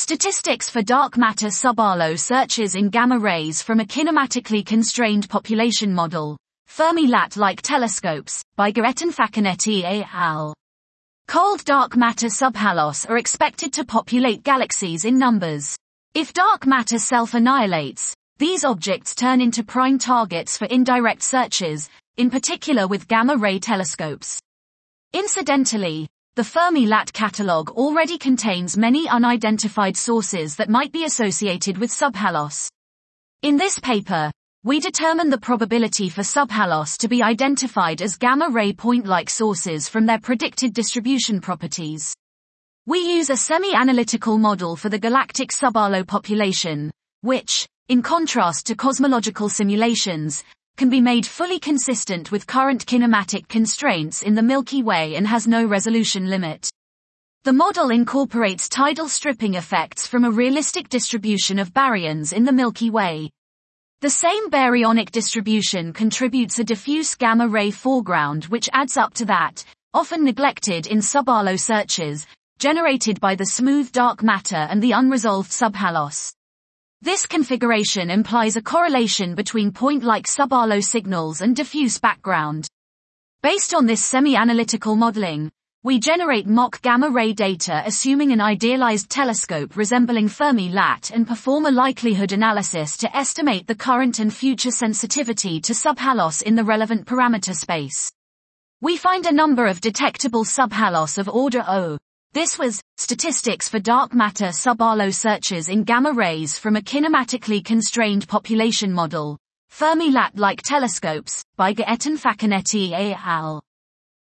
Statistics for dark matter subarlow searches in gamma rays from a kinematically constrained population model, Fermi-Lat-like telescopes, by Guettin-Facchinetti et al. Cold dark matter subhalos are expected to populate galaxies in numbers. If dark matter self-annihilates, these objects turn into prime targets for indirect searches, in particular with gamma-ray telescopes. Incidentally, the Fermi-Lat catalog already contains many unidentified sources that might be associated with subhalos. In this paper, we determine the probability for subhalos to be identified as gamma-ray point-like sources from their predicted distribution properties. We use a semi-analytical model for the galactic subarlow population, which, in contrast to cosmological simulations, can be made fully consistent with current kinematic constraints in the Milky Way and has no resolution limit. The model incorporates tidal stripping effects from a realistic distribution of baryons in the Milky Way. The same baryonic distribution contributes a diffuse gamma-ray foreground which adds up to that, often neglected in subarlow searches, generated by the smooth dark matter and the unresolved subhalos. This configuration implies a correlation between point-like subarlow signals and diffuse background. Based on this semi-analytical modeling, we generate mock gamma-ray data assuming an idealized telescope resembling Fermi-Lat and perform a likelihood analysis to estimate the current and future sensitivity to subhalos in the relevant parameter space. We find a number of detectable subhalos of order O. This was Statistics for Dark Matter Subarlow Searches in Gamma Rays from a Kinematically Constrained Population Model, Fermi-Lat-like Telescopes, by Guettin-Facchinetti et al.